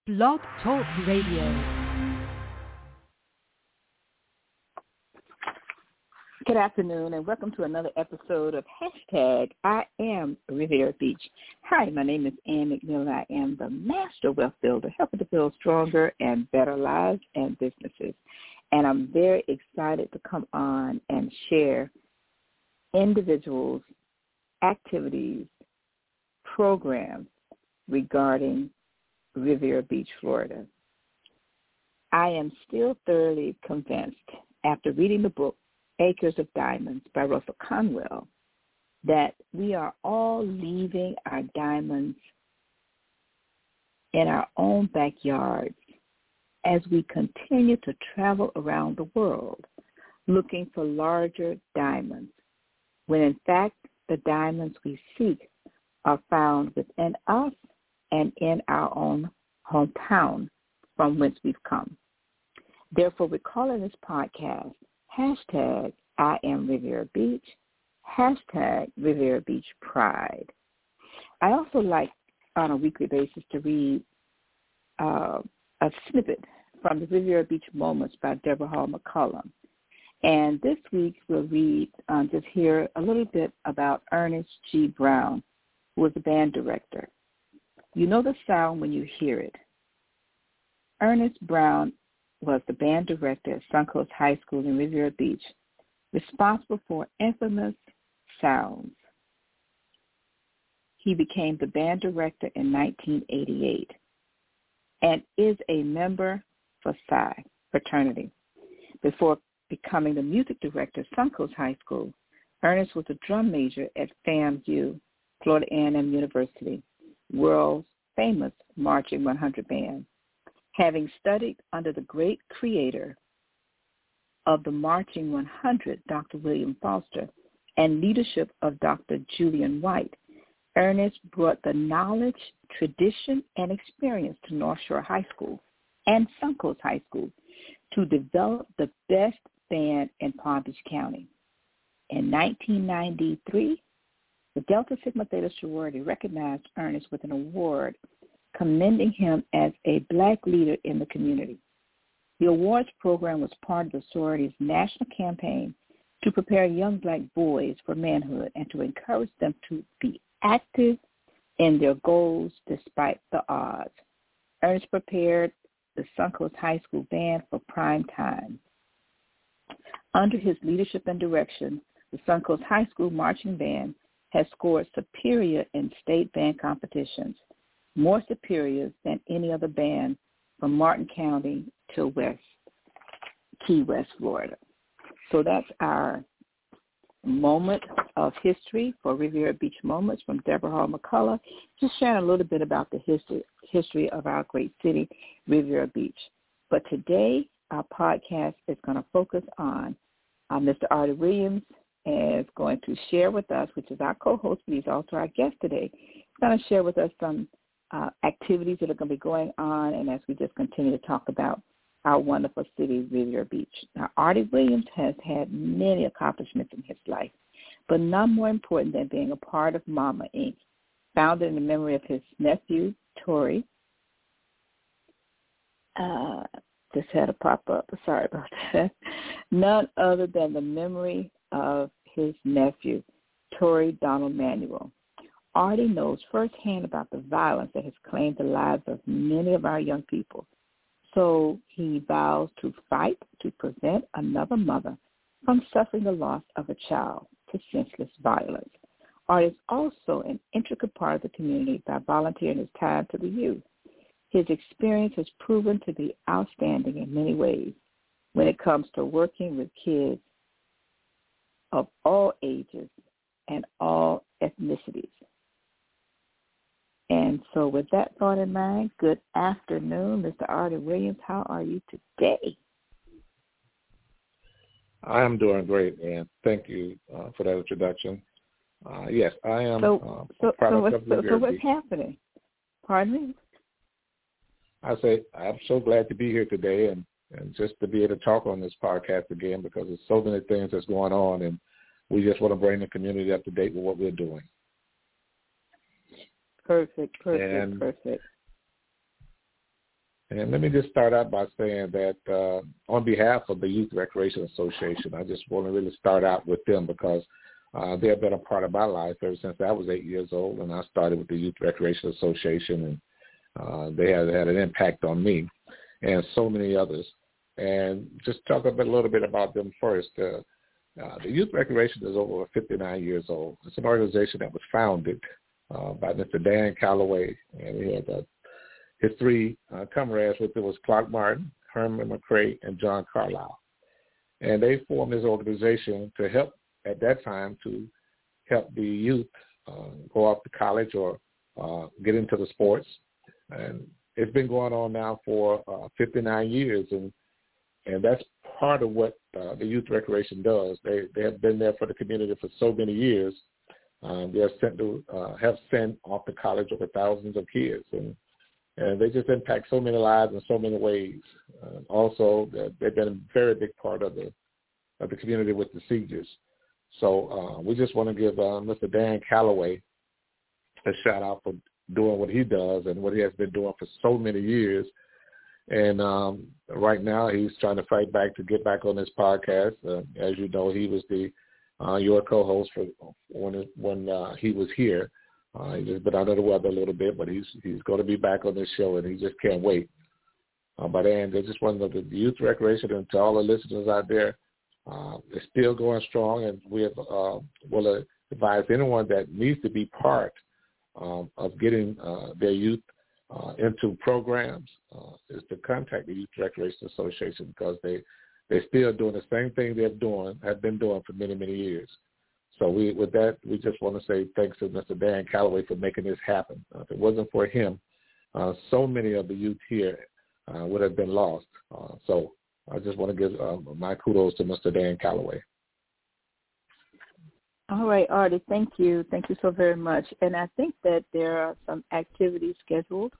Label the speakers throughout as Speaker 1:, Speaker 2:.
Speaker 1: Blog Talk Radio.
Speaker 2: Good afternoon, and welcome to another episode of Hashtag I Am Riviera Beach. Hi, my name is Ann McMillan. I am the Master Wealth Builder, helping to build stronger and better lives and businesses. And I'm very excited to come on and share individuals, activities, programs regarding Riviera Beach, Florida. I am still thoroughly convinced, after reading the book Acres of Diamonds by Russell Conwell, that we are all leaving our diamonds in our own backyards as we continue to travel around the world looking for larger diamonds, when in fact the diamonds we seek are found within us and in our own hometown from whence we've come. Therefore, we're calling this podcast Hashtag I Am Riviera Beach, Hashtag Riviera Beach Pride. I also like on a weekly basis to read a snippet from the Riviera Beach Moments by Deborah Hall McCullum. And this week we'll read, just hear a little bit about Ernest G. Brown, who was a band director. You know the sound when you hear it. Ernest Brown was the band director at Suncoast High School in Riviera Beach, responsible for infamous sounds. He became the band director in 1988 and is a member for Psi fraternity. Before becoming the music director at Suncoast High School, Ernest was a drum major at FAMU, Florida A&M University, world's famous Marching 100 band. Having studied under the great creator of the Marching 100, Dr. William Foster, and leadership of Dr. Julian White, Ernest brought the knowledge, tradition, and experience to North Shore High School and Suncoast High School to develop the best band in Palm Beach County. In 1993, the Delta Sigma Theta sorority recognized Ernest with an award commending him as a black leader in the community. The awards program was part of the sorority's national campaign to prepare young black boys for manhood and to encourage them to be active in their goals despite the odds. Ernest prepared the Suncoast High School band for prime time. Under his leadership and direction, the Suncoast High School marching band has scored superior in state band competitions, more superior than any other band from Martin County to Key West, Florida. So that's our moment of history for Riviera Beach Moments from Deborah Hall McCullough, just sharing a little bit about the history of our great city, Riviera Beach. But today, our podcast is going to focus on Mr. Artie Williams is going to share with us, which is our co-host, but he's also our guest today. He's going to share with us some activities that are going to be going on, and as we just continue to talk about our wonderful city, Riviera Beach. Now, Artie Williams has had many accomplishments in his life, but none more important than being a part of Mama Inc., founded in the memory of his nephew, Tori. Just had a pop-up. Sorry about that. None other than the memory of his nephew, Tori Donald Manuel. Artie knows firsthand about the violence that has claimed the lives of many of our young people. So he vows to fight to prevent another mother from suffering the loss of a child to senseless violence. Artie is also an intricate part of the community by volunteering his time to the youth. His experience has proven to be outstanding in many ways when it comes to working with kids of all ages and all ethnicities. And so with that thought in mind, good afternoon, Mr. Artie Williams. How are you today?
Speaker 3: I am doing great, and thank you for that introduction. Yes, I am.
Speaker 2: So what's happening? Pardon me?
Speaker 3: I say I'm so glad to be here today and just to be able to talk on this podcast again, because there's so many things that's going on, and we just want to bring the community up to date with what we're doing.
Speaker 2: Perfect.
Speaker 3: And let me just start out by saying that on behalf of the Youth Recreation Association, I just want to really start out with them because they have been a part of my life ever since I was 8 years old, and I started with the Youth Recreation Association, and they have had an impact on me and so many others. And just talk a little bit about them first. The Youth Recreation is over 59 years old. It's an organization that was founded by Mr. Dan Calloway, and he had his three comrades with it was Clark Martin, Herman McCray, and John Carlisle. And they formed this organization to help, at that time, to help the youth go off to college or get into the sports. And it's been going on now for 59 years, and that's part of what the Youth Recreation does. They have been there for the community for so many years. They have sent off to college over thousands of kids, and they just impact so many lives in so many ways. Also, they've been a very big part of the community with the seniors. So we just want to give Mr. Dan Calloway a shout out for doing what he does and what he has been doing for so many years. And right now he's trying to fight back to get back on this podcast. As you know, he was your co-host for when he was here. He's just been under the weather a little bit, but he's going to be back on this show, and he just can't wait. But and I just want to know the Youth Recreation, and to all the listeners out there, it's still going strong, and we have will advise anyone that needs to be part of getting their youth into programs is to contact the Youth Recreation Association, because they're still doing the same thing have been doing for many, many years. So we just want to say thanks to Mr. Dan Calloway for making this happen. If it wasn't for him, so many of the youth here would have been lost. So I just want to give my kudos to Mr. Dan Calloway.
Speaker 2: All right, Artie, thank you. Thank you so very much. And I think that there are some activities scheduled.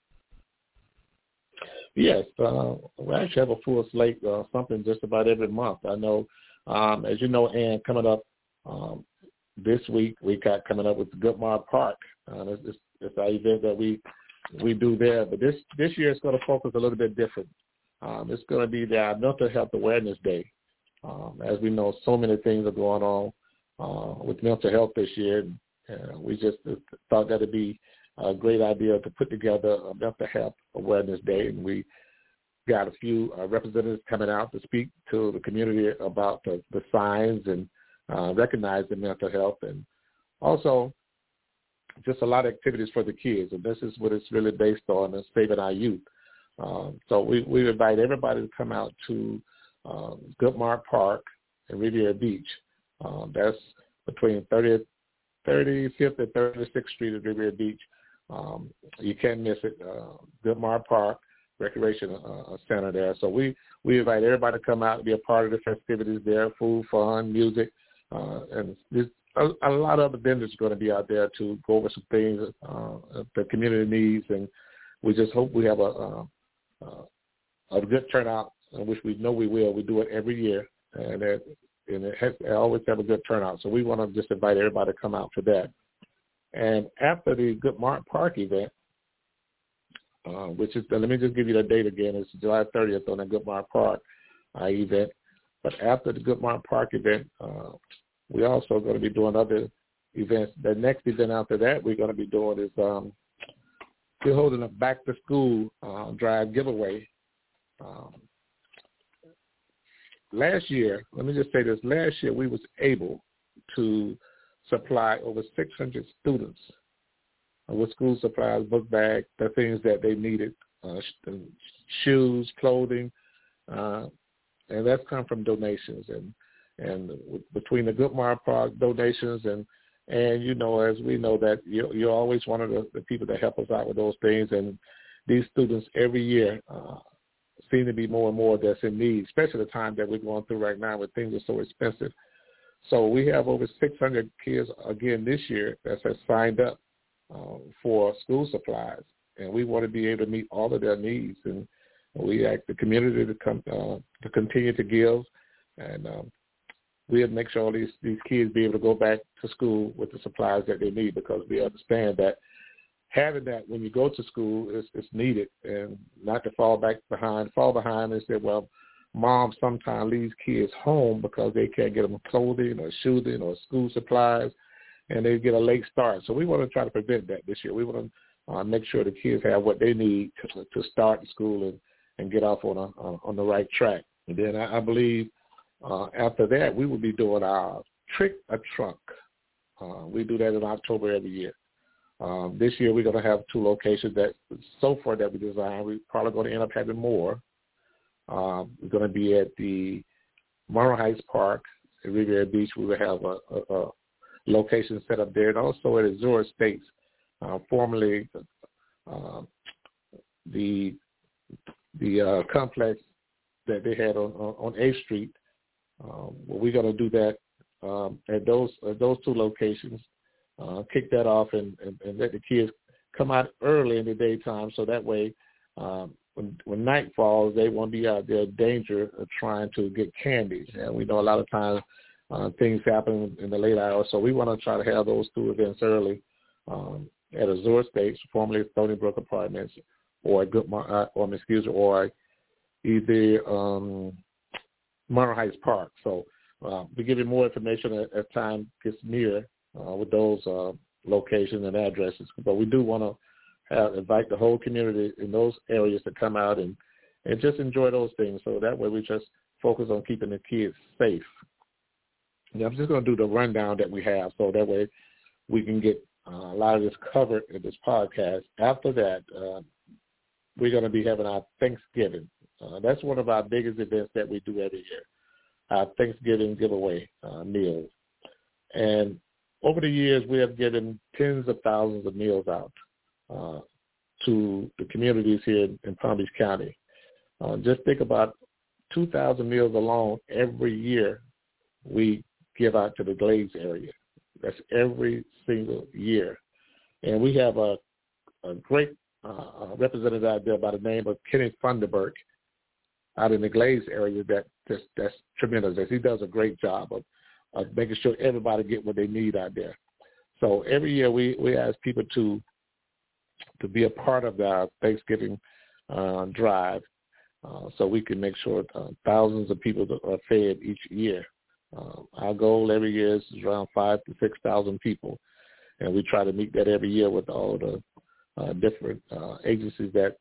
Speaker 3: Yes, we actually have a full slate, something just about every month. I know, as you know, Ann, coming up this week, we got coming up with the Goodmar Park. It's our event that we do there. But this year it's going to focus a little bit different. It's going to be the Mental Health Awareness Day. As we know, so many things are going on with mental health this year. We just thought that would be a great idea to put together a Mental Health Awareness Day, and we got a few representatives coming out to speak to the community about the signs and recognizing mental health, and also just a lot of activities for the kids. And this is what it's really based on, is saving our youth. So we invite everybody to come out to Goodmar Park in Riviera Beach. That's between 35th and 36th Street at Riviera Beach. You can't miss it. Goodmar Park Recreation Center there. So we invite everybody to come out and be a part of the festivities there, food, fun, music. And there's a lot of other vendors are going to be out there to go over some things the community needs. And we just hope we have a good turnout, which we know we will. We do it every year, and it always have a good turnout. So we want to just invite everybody to come out for that. And after the Goodmar Park event, which is, let me just give you the date again. It's July 30th on the Goodmar Park event. But after the Goodmar Park event, we're also going to be doing other events. The next event after that we're going to be doing is we're holding a back-to-school drive giveaway. Last year, let me just say this, last year we was able to supply over 600 students with school supplies, book bags, the things that they needed, shoes, clothing, and that's come from donations. And between the Goodmar Park donations and you know, as we know that you're always one of the people that help us out with those things, and these students every year seem to be more and more that's in need, especially the time that we're going through right now where things are so expensive. So we have over 600 kids again this year that have signed up for school supplies, and we want to be able to meet all of their needs. And we ask the community to come to continue to give, and we'll make sure all these kids be able to go back to school with the supplies that they need, because we understand that having that when you go to school is needed, and not to fall behind and say, well, mom sometimes leaves kids home because they can't get them clothing or shooting or school supplies, and they get a late start. So we want to try to prevent that this year. We want to make sure the kids have what they need to start school and get off on the right track. And then I believe after that we will be doing our Trick or Trunk. We do that in October every year. This year we're going to have 2 locations that so far that we designed. We're probably going to end up having more. We're going to be at the Monroe Heights Park at Riviera Beach. We will have a location set up there, and also at Azure Estates, formerly the complex that they had on 8th Street. We're going to do that at those 2 locations. Kick that off and let the kids come out early in the daytime, so that way when night falls, they won't be out there in danger of trying to get candy. And we know a lot of times things happen in the late hours, so we want to try to have those 2 events early at Azure Estates, formerly Stony Brook Apartments, or either Monroe Heights Park. So we give you more information as time gets near with those locations and addresses. But we do want to invite the whole community in those areas to come out and just enjoy those things. So that way we just focus on keeping the kids safe. Now, I'm just going to do the rundown that we have, so that way we can get a lot of this covered in this podcast. After that, we're going to be having our Thanksgiving. That's one of our biggest events that we do every year, our Thanksgiving giveaway meals. And over the years, we have given tens of thousands of meals out to the communities here in Palm Beach County. Just think about 2,000 meals alone every year we give out to the Glades area. That's every single year. And we have a great representative out there by the name of Kenny Funderburk out in the Glades area that's tremendous. He does a great job of making sure everybody get what they need out there. So every year we ask people to be a part of the Thanksgiving drive, so we can make sure thousands of people are fed each year. Our goal every year is around 5,000 to 6,000 people, and we try to meet that every year with all the different agencies that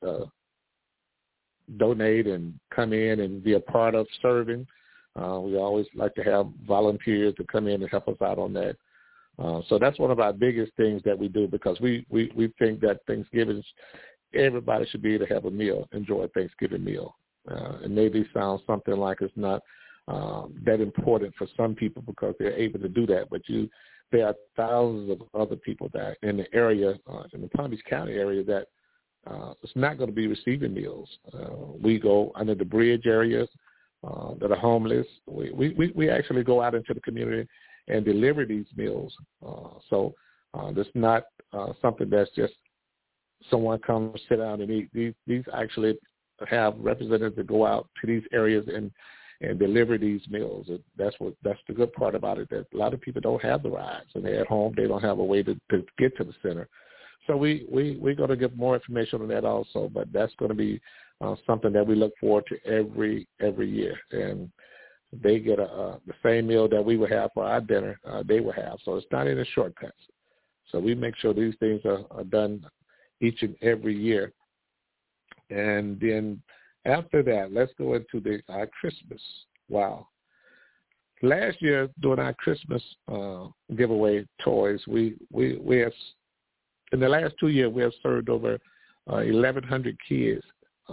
Speaker 3: donate and come in and be a part of serving. We always like to have volunteers to come in and help us out on that. So that's one of our biggest things that we do, because we think that Thanksgiving, everybody should be able to have a meal, enjoy a Thanksgiving meal. It maybe sounds something like it's not that important for some people because they're able to do that, but there are thousands of other people that in the area, in the Palm Beach County area, that it's not going to be receiving meals. We go under the bridge areas that are homeless. We actually go out into the community and deliver these meals. So it's not something that's just someone comes sit down and eat. These actually have representatives that go out to these areas and deliver these meals. That's the good part about it, that a lot of people don't have the rides, and they're at home. They don't have a way to get to the center. So we're going to give more information on that also, but that's going to be something that we look forward to every year. And they get the same meal that we would have for our dinner, they will have. So it's not any shortcuts. So we make sure these things are done each and every year. And then after that, let's go into our Christmas. Wow. Last year, during our Christmas giveaway toys, we have, in the last 2 years, we have served over 1,100 kids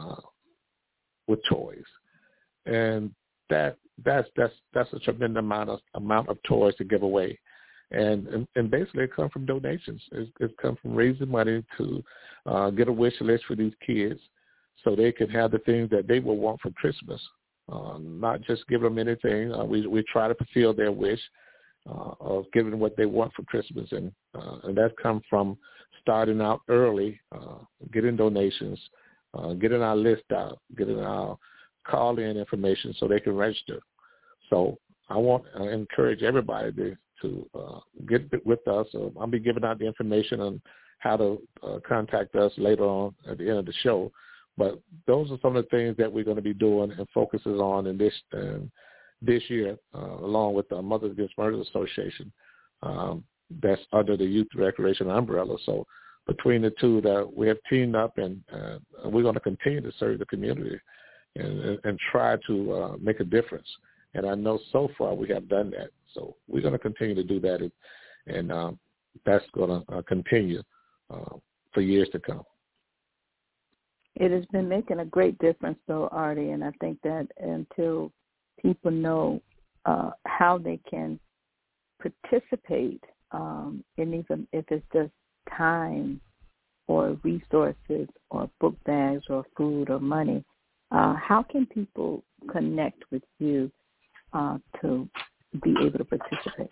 Speaker 3: with toys. And that's a tremendous amount of toys to give away. And basically it comes from donations. It's come from raising money to get a wish list for these kids so they can have the things that they will want for Christmas, not just give them anything. We try to fulfill their wish of giving them what they want for Christmas. And that comes from starting out early, getting donations, getting our list out, getting our call-in information so they can register. So I want to encourage everybody to get with us. I'll be giving out the information how to contact us later on at the end of the show. But those are some of the things that we're going to be doing and focuses on in this year, along with the Mothers Against Murder Association. That's under the Youth Recreation umbrella. So between the two, that we have teamed up, and we're going to continue to serve the community and try to make a difference. And I know so far we have done that. So we're going to continue to do that, and that's going to continue for years to come.
Speaker 2: It has been making a great difference, though, Artie, and I think that until people know how they can participate, even if it's just time or resources or book bags or food or money, how can people connect with you to be able to participate?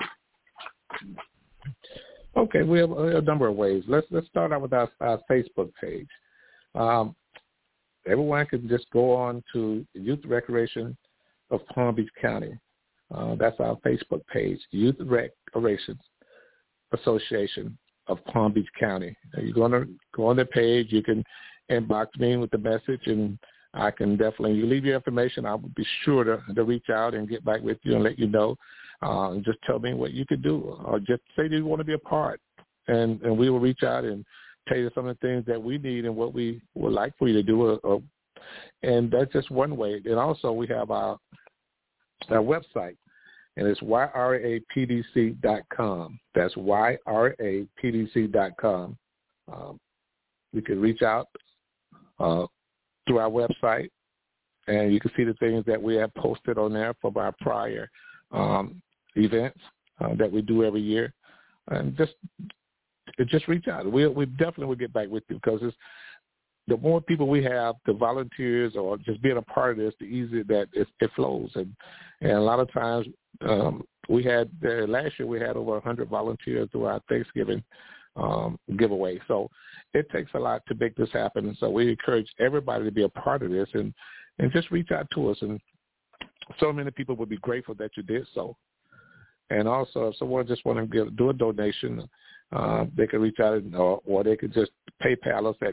Speaker 3: Okay, we have a number of ways. Let's start out with our Facebook page. Everyone can just go on to Youth Recreation of Palm Beach County. That's our Facebook page, Youth Recreation Association of Palm Beach County. You're going to go on the page. You can inbox me with the message, and I can definitely, you leave your information, I will be sure to reach out and get back with you and let you know. And just tell me what you could do, or just say that you want to be a part, and we will reach out and tell you some of the things that we need and what we would like for you to do. And that's just one way. And also we have our website, and it's yrapdc.com. That's yrapdc.com. You can reach out through our website, and you can see the things that we have posted on there from our prior events that we do every year. And just reach out. We definitely will get back with you, because the more people we have, the volunteers or just being a part of this, the easier that it flows. And a lot of times we had last year we had over 100 volunteers through our Thanksgiving giveaway. So it takes a lot to make this happen. So we encourage everybody to be a part of this and just reach out to us. And so many people would be grateful that you did so. And also, if someone just want to do a donation, they can reach out, or they could just PayPal us at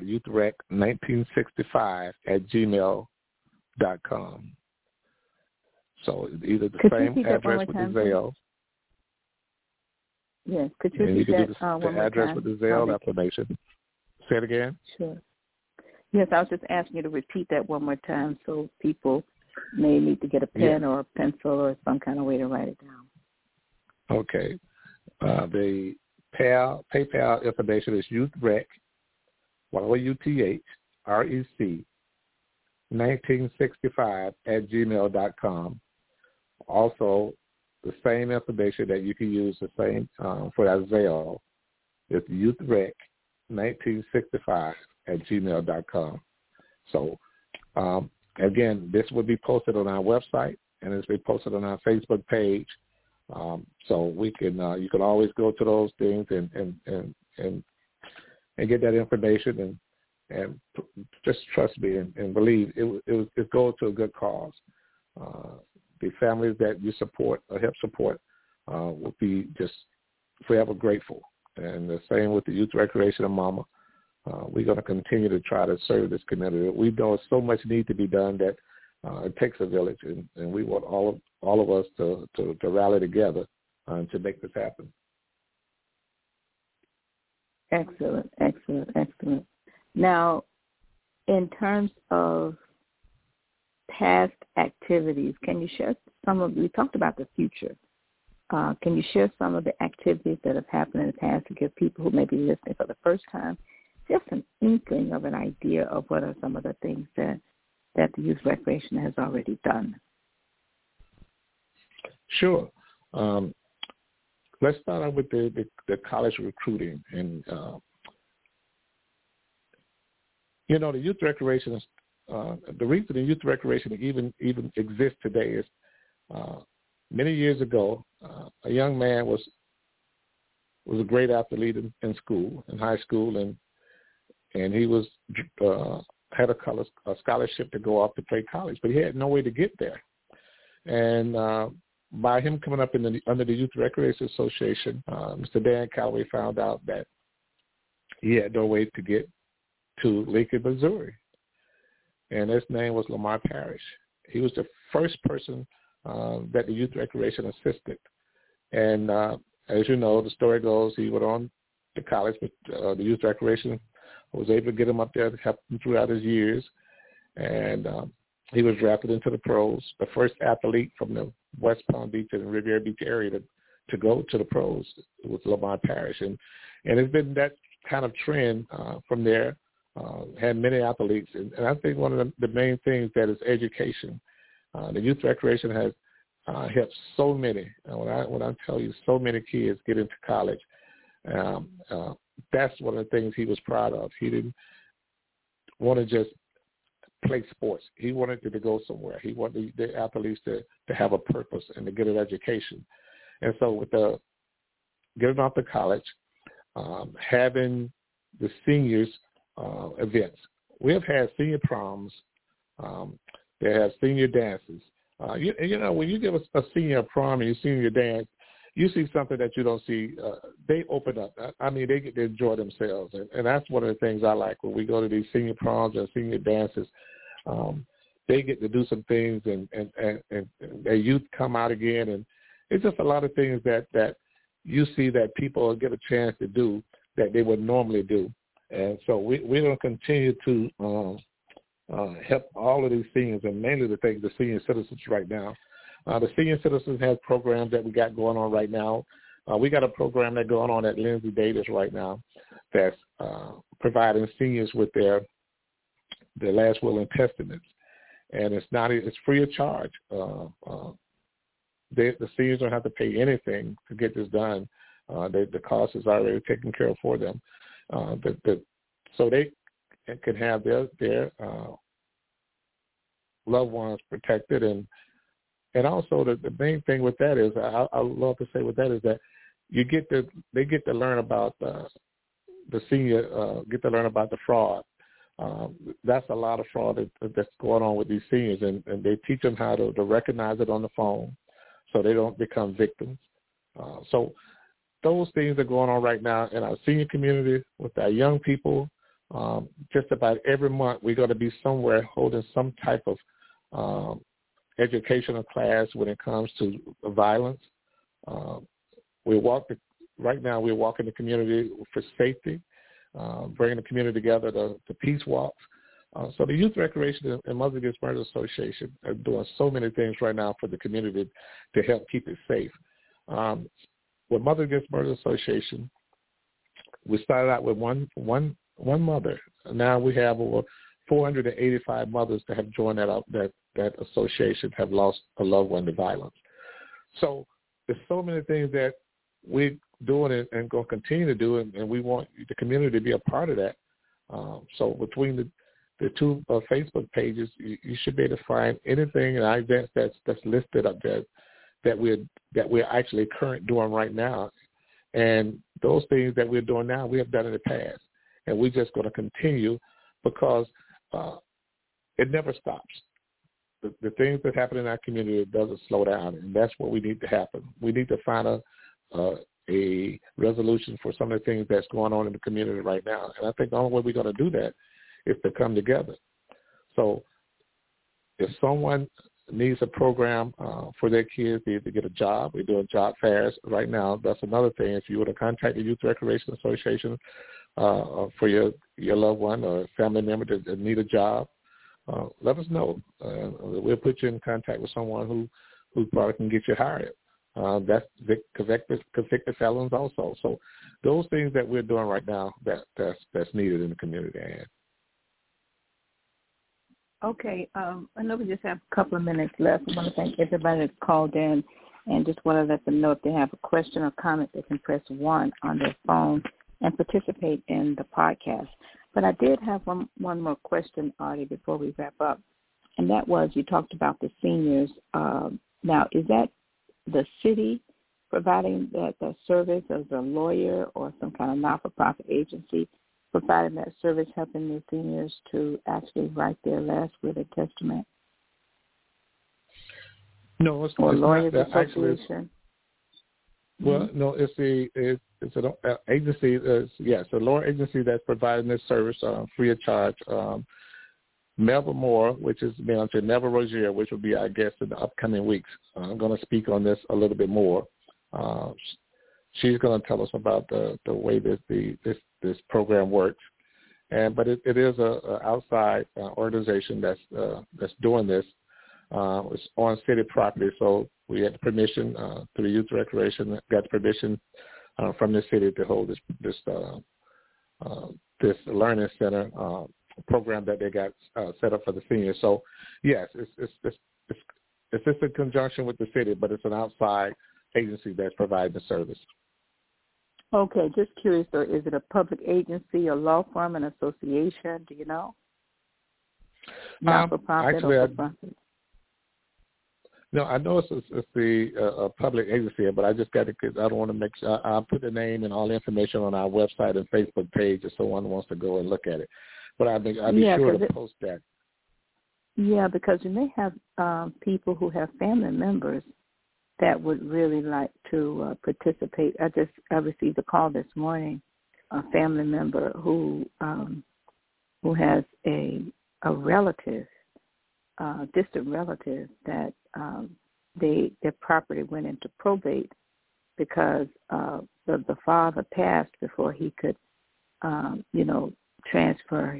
Speaker 3: youthrec1965@gmail.com. So either the same address with the Zelle.
Speaker 2: Yes, could you
Speaker 3: repeat
Speaker 2: that
Speaker 3: the address with the Zelle information? Say it again.
Speaker 2: Sure. Yes, I was just asking you to repeat that one more time, so people may need to get a pen or a pencil or some kind of way to write it down.
Speaker 3: Okay. The PayPal information is youthrec, YOUTHREC, 1965@gmail.com. Also, the same information that you can use the same for our Zelle is youthrec, 1965@gmail.com. So, again, this will be posted on our website, and it's be posted on our Facebook page. So we can you can always go to those things and get that information and just trust me and believe it goes to a good cause. The families that you support or help support will be just forever grateful. And the same with the Youth Recreation of Mama. We're going to continue to try to serve this community. We know so much need to be done that it takes a village, and we want all of us to rally together to make this happen.
Speaker 2: Excellent. Now, in terms of past activities, can you share we talked about the future. Can you share some of the activities that have happened in the past to give people who may be listening for the first time just an inkling of an idea of what are some of the things that the Youth Recreation has already done?
Speaker 3: Sure. Let's start out with the college recruiting. And, the Youth Recreation, the reason the Youth Recreation even exists today is many years ago, a young man was a great athlete in school, in high school, and he was had a scholarship to go off to play college, but he had no way to get there. And by him coming up under the Youth Recreation Association, Mr. Dan Calloway found out that he had no way to get to Lincoln, Missouri. And his name was Lamar Parrish. He was the first person that the youth recreation assisted. And as you know, the story goes, he went on to college, but the youth recreation was able to get him up there to help him throughout his years. And he was drafted into the pros, the first athlete from the West Palm Beach and Riviera Beach area to go to the pros was Lamar Parrish. And it's been that kind of trend from there, had many athletes. And I think one of the main things that is education. The youth recreation has helped so many. When I tell you so many kids get into college, that's one of the things he was proud of. He didn't want to just play sports. He wanted to go somewhere. He wanted the athletes to have a purpose and to get an education. And so with the getting off to college, having the seniors events. We have had senior proms. They have senior dances. You know, when you give a senior prom and you senior dance, you see something that you don't see. They open up. I mean, they get to enjoy themselves. And that's one of the things I like when we go to these senior proms and senior dances. They get to do some things and their youth come out again. And it's just a lot of things that you see that people get a chance to do that they would normally do. And so we're going to continue to help all of these seniors, and mainly the senior citizens right now. The senior citizens have programs that we got going on right now. We got a program that's going on at Lindsay Davis right now that's providing seniors with their last will and testaments, and it's free of charge. The seniors don't have to pay anything to get this done. The cost is already taken care of for them. So they can have their loved ones protected, and also the main thing with that is I love to say with that is that they get to learn about the senior get to learn about the fraud. That's a lot of fraud that's going on with these seniors, and they teach them how to recognize it on the phone so they don't become victims. So those things are going on right now in our senior community with our young people. Just about every month we're going to be somewhere holding some type of educational class when it comes to violence. Right now we're walking the community for safety, bringing the community together to peace walks. So the Youth Recreation and Mothers Against Murder Association are doing so many things right now for the community to help keep it safe. With Mothers Against Murder Association, we started out with one mother. Now we have over 485 mothers that have joined that association, have lost a loved one to violence. So there's so many things that we're doing and going to continue to do, and we want the community to be a part of that. So between the two Facebook pages, you should be able to find anything in our events that's listed up there that we're actually current doing right now. And those things that we're doing now, we have done in the past. And we're just going to continue because it never stops. The things that happen in our community, it doesn't slow down, and that's what we need to happen. We need to find a resolution for some of the things that's going on in the community right now. And I think the only way we're going to do that is to come together. So if someone needs a program for their kids, they need to get a job. We're doing job fairs right now. That's another thing. If you were to contact the Youth Recreation Association for your loved one or family member that need a job, let us know. We'll put you in contact with someone who probably can get you hired. That's convicted felons also. So those things that we're doing right now, that's needed in the community.
Speaker 2: Okay, I know we just have a couple of minutes left. I want to thank everybody that's called in, and just want to let them know if they have a question or comment, they can press 1 on their phone and participate in the podcast. But I did have one more question, Artie, before we wrap up, and that was you talked about the seniors. Now, is that the city providing that service as a lawyer or some kind of not-for-profit agency providing that service, helping the seniors to actually write their last will and testament?
Speaker 3: No, it's
Speaker 2: or
Speaker 3: not.
Speaker 2: Lawyers Association?
Speaker 3: Well, no, it's an agency. It's a lower agency that's providing this service free of charge. Melba Moore, which is being to Melba Rozier, which will be our guest in the upcoming weeks. I'm going to speak on this a little bit more. She's going to tell us about the way this program works. But it is a outside organization that's doing this. It's on city property, so we had permission through the Youth Recreation, got permission from the city to hold this learning center program that they got set up for the seniors. So yes, it's just in conjunction with the city, but it's an outside agency that's providing the service.
Speaker 2: Okay, just curious though, is it a public agency, a law firm, an association? Do you know? Not for profit
Speaker 3: actually,
Speaker 2: or for profit?
Speaker 3: No, I know it's the public agency, but I just got to, because I don't want to make sure. I'll put the name and all the information on our website and Facebook page if someone wants to go and look at it. But I'll be sure to post that. Yeah,
Speaker 2: because you may have people who have family members that would really like to participate. I received a call this morning, a family member who has a relative, distant relative that their property went into probate because the father passed before he could, transfer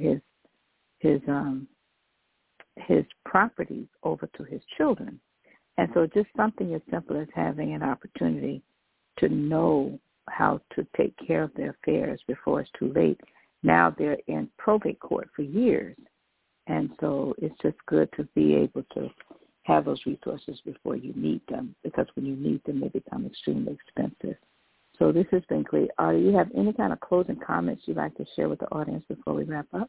Speaker 2: his properties over to his children. And so just something as simple as having an opportunity to know how to take care of their affairs before it's too late. Now they're in probate court for years. And so it's just good to be able to have those resources before you need them, because when you need them, they become extremely expensive. So this has been great. Do you have any kind of closing comments you'd like to share with the audience before we wrap up?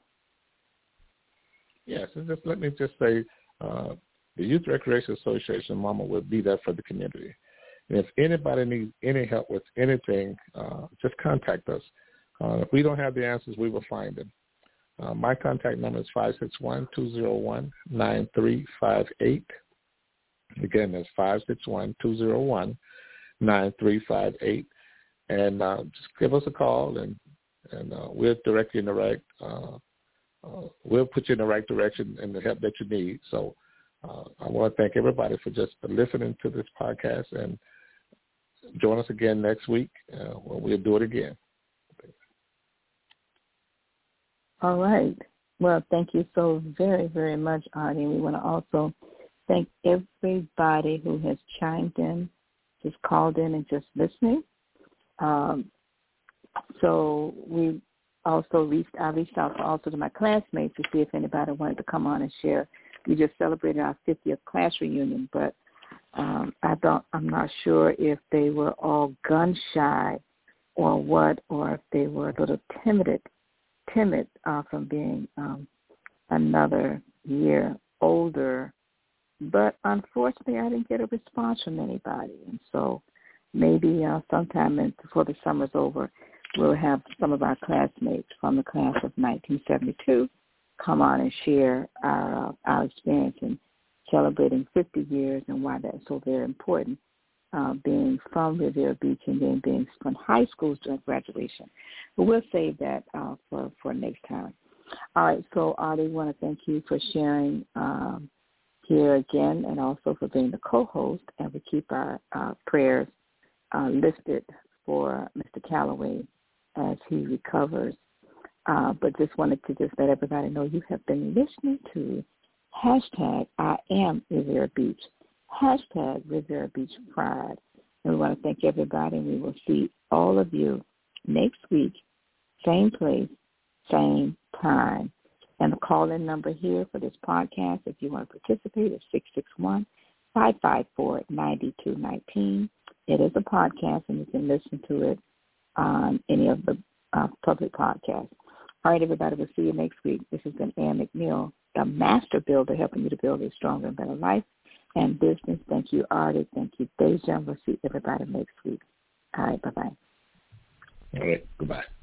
Speaker 3: Yes, and let me just say, the Youth Recreation Association, Mama, will be there for the community. And if anybody needs any help with anything, just contact us. If we don't have the answers, we will find them. My contact number is 561-201-9358. Again, that's 561-201-9358. And just give us a call, and we'll direct you in the right. We'll put you in the right direction and the help that you need. So I want to thank everybody for just listening to this podcast, and join us again next week when we'll do it again.
Speaker 2: All right. Well, thank you so very, very much, Artie. We want to also thank everybody who has chimed in, just called in and just listening. So we also reached out also to my classmates to see if anybody wanted to come on and share. We just celebrated our 50th class reunion, but I'm not sure if they were all gun shy or what, or if they were a little timid from being another year older. But unfortunately, I didn't get a response from anybody. And so maybe sometime before the summer's over, we'll have some of our classmates from the class of 1972 come on and share our experience in celebrating 50 years and why that's so very important, being from Revere Beach and then being from high schools during graduation. But we'll save that for next time. All right, so Artie, I want to thank you for sharing here again, and also for being the co-host, and we keep our prayers lifted for Mr. Calloway as he recovers. But just wanted to just let everybody know you have been listening to hashtag I am Revere Beach, hashtag Revere Beach Pride. And we want to thank everybody, and we will see all of you next week, same place, same time. And the call-in number here for this podcast, if you want to participate, is 661-554-9219. It is a podcast, and you can listen to it on any of the public podcasts. All right, everybody, we'll see you next week. This has been Ann McNeil, the master builder, helping you to build a stronger and better life and business. Thank you, Artie. Thank you, Deja. We'll see everybody next week. All right, bye-bye.
Speaker 3: All right, goodbye.